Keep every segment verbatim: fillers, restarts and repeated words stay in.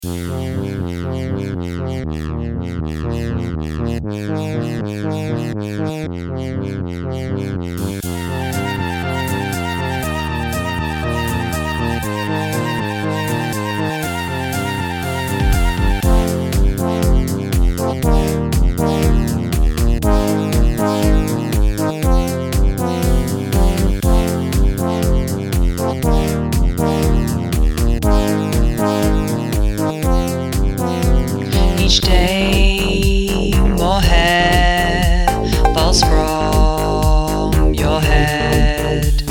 Each day more hair falls from your head,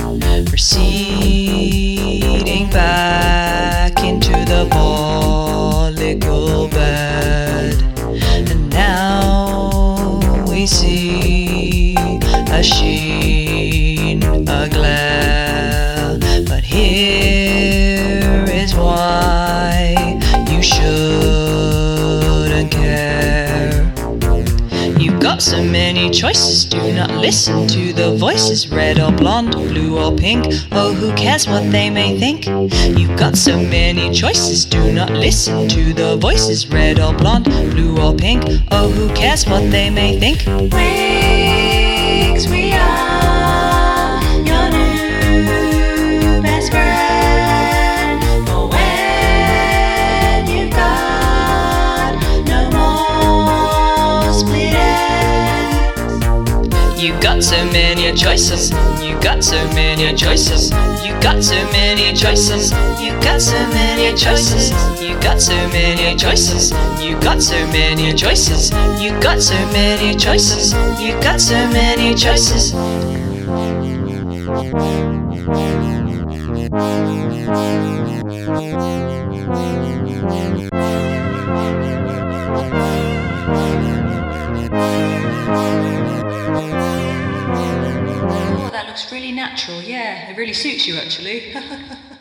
receding back into the follicle bed. And now we see a sheen, a glare, but here is why you shouldn't care. You've got so many choices, do not listen to the voices. Red or blonde, blue or pink, oh who cares what they may think. You've got so many choices, do not listen to the voices. Red or blonde, blue or pink, oh who cares what they may think. Wings, we are your new best friend. For when you've got no more split ends. You got so many choices, you got so many choices, you got so many choices, you got so many choices, you got so many choices, you got so many choices, you got so many choices, you got so many choices. Oh, that looks really natural. Yeah, it really suits you actually.